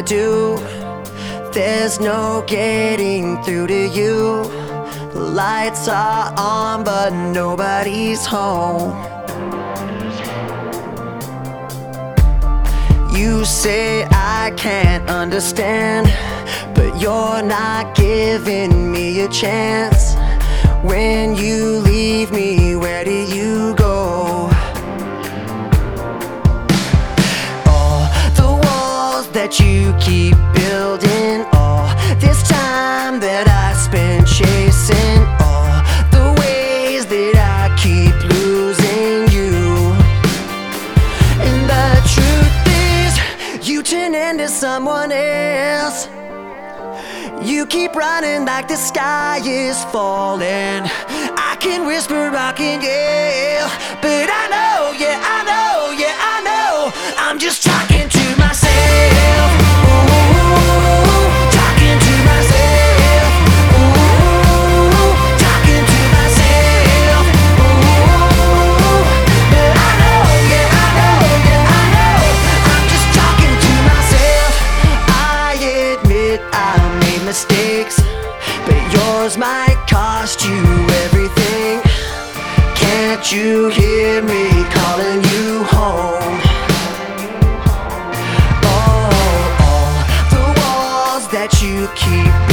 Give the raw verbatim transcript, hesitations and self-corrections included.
do. There's no getting through to you. The lights are on but nobody's home. You say I can't understand, but you're not giving me a chance. When you leave me, where do you go? All the walls that you keep building, all this time that I spent chasing, all the ways that I keep losing you. And the truth is, you turn into someone else. You keep running like the sky is falling. I can whisper, I can yell, but I know, yeah, I know, yeah, I know, I'm just talking to myself. Ooh, talking to myself. Ooh, talking to myself. Ooh, but I know, yeah, I know, yeah, I know, I'm just talking to myself. I admit I mistakes, but yours might cost you everything. Can't you hear me calling you home? Oh, all the walls that you keep